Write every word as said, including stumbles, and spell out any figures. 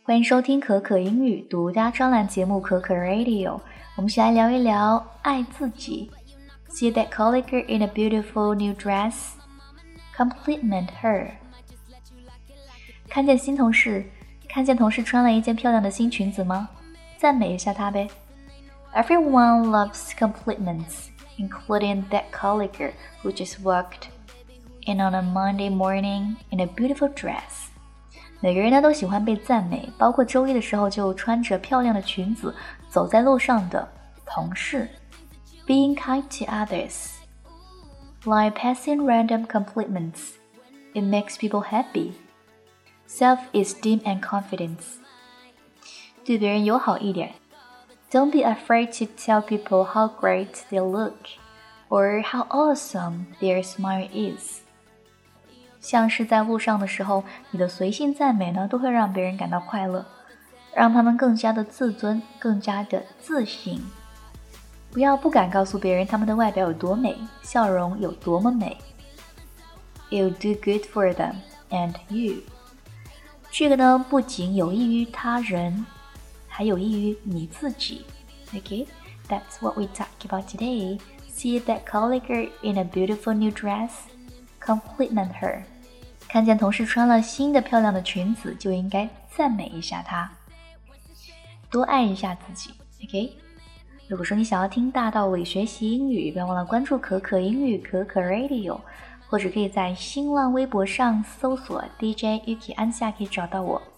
欢迎收听可可英语独家专栏节目可可 Radio， 我们一起来聊一聊爱自己。See that colleague in a beautiful new dress? Compliment her. 看见新同事，看见同事穿了一件漂亮的新裙子吗？赞美一下她呗。Everyone loves compliments, including that colleague who just walked in on a Monday morning in a beautiful dress.每个人呢都喜欢被赞美，包括周一的时候就穿着漂亮的裙子走在路上的同事。Being kind to others, like passing random compliments, it makes people happy. Self-esteem and confidence. 对别人友好一点。Don't be afraid to tell people how great they look, or how awesome their smile is.像是在路上的时候，你的随性赞美呢，都会让别人感到快乐，让他们更加的自尊，更加的自信。不要不敢告诉别人他们的外表有多美，笑容有多么美。It'll do good for them and you. 这个呢，不仅有益于他人，还有益于你自己。Okay, that's what we talk about today. See that colleague in a beautiful new dress?Compliment her. 看见同事穿了新的漂亮的裙子，就应该赞美一下她，多爱一下自己。 OK， 如果说你想要听大到尾学习英语，不要忘了关注可可英语可可 Radio， 或者可以在新浪微博上搜索 D J Yuki 安夏可以找到我。